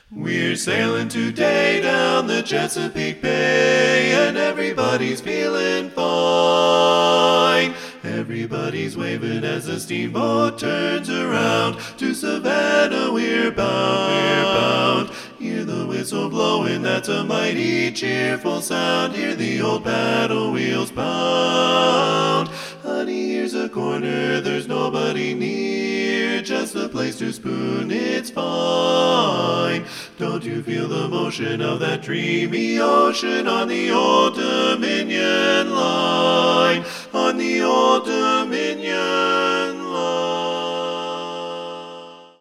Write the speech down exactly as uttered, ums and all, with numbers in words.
We're sailing today down the Chesapeake Bay, and everybody's feeling fine. Everybody's waving as the steamboat turns around. To Savannah we're bound, we're bound. Hear the whistle blowing, that's a mighty cheerful sound. Hear the old paddle wheels pound. Honey, here's a corner, there's nobody near. Just a place to spoon, it's fine. Don't you feel the motion of that dreamy ocean on the Old Dominion line? On the Old Dominion